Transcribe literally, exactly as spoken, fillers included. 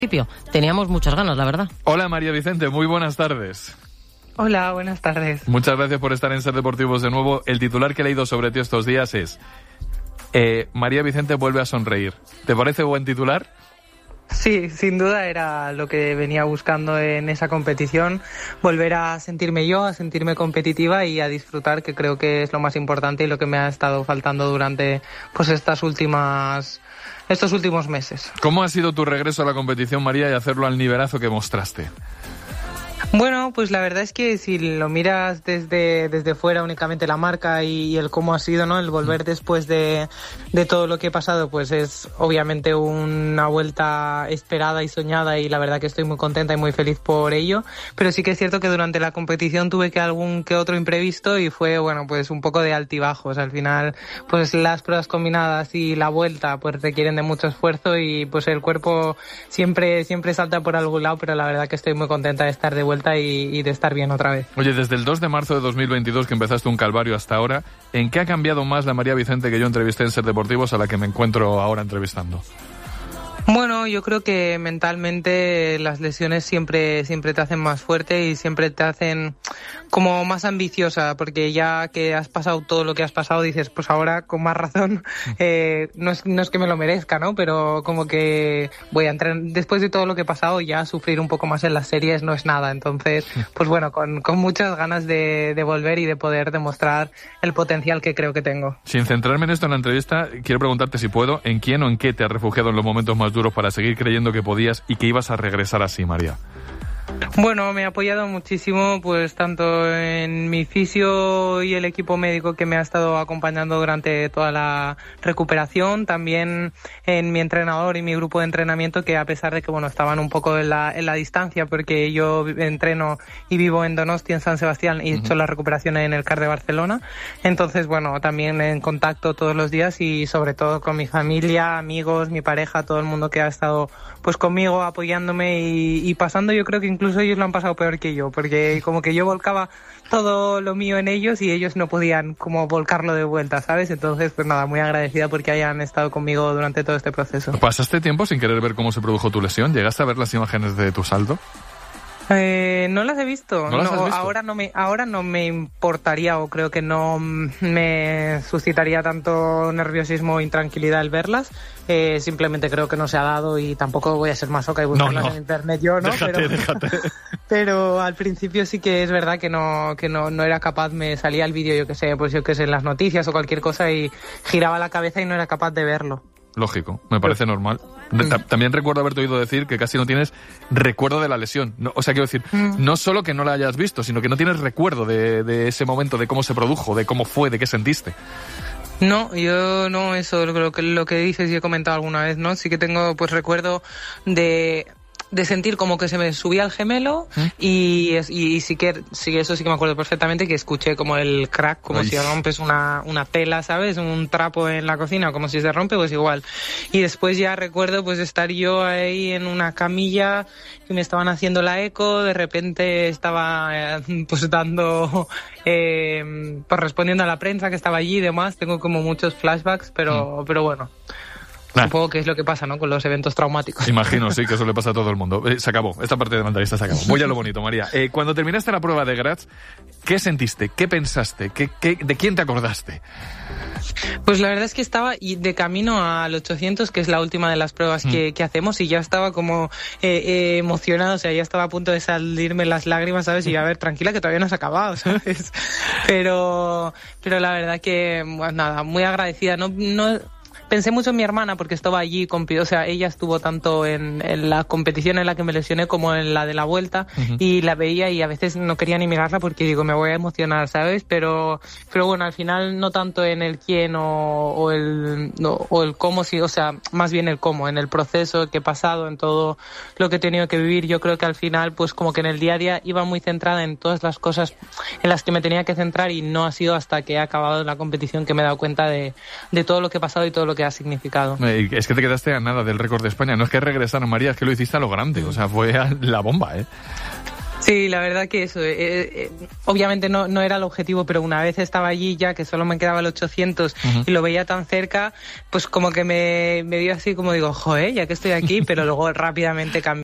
Teníamos muchas ganas, la verdad. Hola María Vicente, muy buenas tardes. Hola, buenas tardes. Muchas gracias por estar en Ser Deportivos de nuevo. El titular que he leído sobre ti estos días es eh, María Vicente vuelve a sonreír. ¿Te parece buen titular? Sí, sin duda era lo que venía buscando en esa competición, volver a sentirme yo, a sentirme competitiva y a disfrutar, que creo que es lo más importante y lo que me ha estado faltando durante pues estas últimas estos últimos meses. ¿Cómo ha sido tu regreso a la competición, María, y hacerlo al nivelazo que mostraste? Bueno, pues la verdad es que si lo miras desde, desde fuera únicamente la marca y, y el cómo ha sido, ¿no? El volver después de, de todo lo que he pasado, pues es obviamente una vuelta esperada y soñada y la verdad que estoy muy contenta y muy feliz por ello, pero sí que es cierto que durante la competición tuve que algún que otro imprevisto y fue, bueno, pues un poco de altibajos. Al final, pues las pruebas combinadas y la vuelta pues requieren de mucho esfuerzo y pues el cuerpo siempre, siempre salta por algún lado, pero la verdad que estoy muy contenta de estar de vuelta Y, y de estar bien otra vez. Oye, desde el dos de marzo de dos mil veintidós que empezaste un calvario hasta ahora, ¿en qué ha cambiado más la María Vicente que yo entrevisté en Ser Deportivos a la que me encuentro ahora entrevistando? Bueno, yo creo que mentalmente las lesiones siempre siempre te hacen más fuerte y siempre te hacen como más ambiciosa, porque ya que has pasado todo lo que has pasado dices, pues ahora con más razón, eh, no es no es que me lo merezca, ¿no? Pero como que voy a entrar, después de todo lo que he pasado, ya sufrir un poco más en las series no es nada. Entonces, pues bueno, con, con muchas ganas de, de volver y de poder demostrar el potencial que creo que tengo. Sin centrarme en esto en la entrevista, quiero preguntarte si puedo, ¿en quién o en qué te has refugiado en los momentos más duros para seguir creyendo que podías y que ibas a regresar así, María? Bueno, me ha apoyado muchísimo, pues tanto en mi fisio y el equipo médico que me ha estado acompañando durante toda la recuperación, también en mi entrenador y mi grupo de entrenamiento, que a pesar de que bueno estaban un poco en la, en la distancia, porque yo entreno y vivo en Donosti, en San Sebastián, y he uh-huh. hecho la recuperación en el C A R de Barcelona, entonces bueno, también en contacto todos los días y sobre todo con mi familia, amigos, mi pareja, todo el mundo que ha estado pues conmigo apoyándome y, y pasando, yo creo que incluso ellos lo han pasado peor que yo, porque como que yo volcaba todo lo mío en ellos y ellos no podían como volcarlo de vuelta, ¿sabes? Entonces, pues nada, muy agradecida porque hayan estado conmigo durante todo este proceso. ¿Pasaste tiempo sin querer ver cómo se produjo tu lesión? ¿Llegaste a ver las imágenes de tu salto? Eh, no las he visto. ¿No las no, has visto? Ahora no me, ahora no me importaría o creo que no me suscitaría tanto nerviosismo o intranquilidad el verlas. Eh, simplemente creo que no se ha dado y tampoco voy a ser masoca y buscarlas no, no. en internet yo, ¿no? Déjate, pero, déjate. Pero al principio sí que es verdad que no, que no, no era capaz, me salía el vídeo, yo que sé, pues yo que sé, en las noticias o cualquier cosa y giraba la cabeza y no era capaz de verlo. Lógico, me parece normal. También recuerdo haberte oído decir que casi no tienes recuerdo de la lesión. No, o sea, quiero decir, no solo que no la hayas visto, sino que no tienes recuerdo de, de ese momento, de cómo se produjo, de cómo fue, de qué sentiste. No, yo no, eso, lo que, lo que dices y he comentado alguna vez, ¿no? Sí que tengo, pues, recuerdo de... de sentir como que se me subía el gemelo ¿Mm? y, y, y sí que sí eso sí que me acuerdo perfectamente, que escuché como el crack, como Ay. si rompes una, una tela, ¿sabes? Un trapo en la cocina, como si se rompe, pues igual. Y después ya recuerdo pues estar yo ahí en una camilla que me estaban haciendo la eco, de repente estaba eh, pues dando, eh, pues respondiendo a la prensa que estaba allí y demás. Tengo como muchos flashbacks, pero, ¿Mm? pero bueno. Nah. Supongo que es lo que pasa, ¿no? Con los eventos traumáticos. Imagino, sí, que eso le pasa a todo el mundo. Eh, se acabó, esta parte de la entrevista se acabó. Voy a lo bonito, María. Eh, cuando terminaste la prueba de Graz, ¿qué sentiste? ¿Qué pensaste? ¿Qué, qué, ¿De quién te acordaste? Pues la verdad es que estaba de camino al ochocientos, que es la última de las pruebas mm. que, que hacemos, y ya estaba como eh, eh, emocionado, o sea, ya estaba a punto de salirme las lágrimas, ¿sabes? Y a ver, tranquila, que todavía no has acabado, ¿sabes? Pero, pero la verdad que, bueno, nada, muy agradecida. No, no pensé mucho en mi hermana porque estaba allí, o sea, ella estuvo tanto en, en la competición en la que me lesioné como en la de la vuelta uh-huh. y la veía y a veces no quería ni mirarla porque digo, me voy a emocionar, ¿sabes? Pero pero bueno, al final no tanto en el quién o, o el no, o el cómo, sí, o sea, más bien el cómo, en el proceso que he pasado, en todo lo que he tenido que vivir. Yo creo que al final, pues como que en el día a día iba muy centrada en todas las cosas en las que me tenía que centrar y no ha sido hasta que he acabado la competición que me he dado cuenta de, de todo lo que he pasado y todo lo que ha significado. Eh, es que te quedaste a nada del récord de España. No es que regresaron, María, es que lo hiciste a lo grande. O sea, fue a la bomba, ¿eh? Sí, la verdad que eso, eh, eh, obviamente no, no era el objetivo, pero una vez estaba allí ya, que solo me quedaba el ochocientos uh-huh. y lo veía tan cerca, pues como que me, me dio así como digo, joder, ya que estoy aquí, pero luego rápidamente cambié.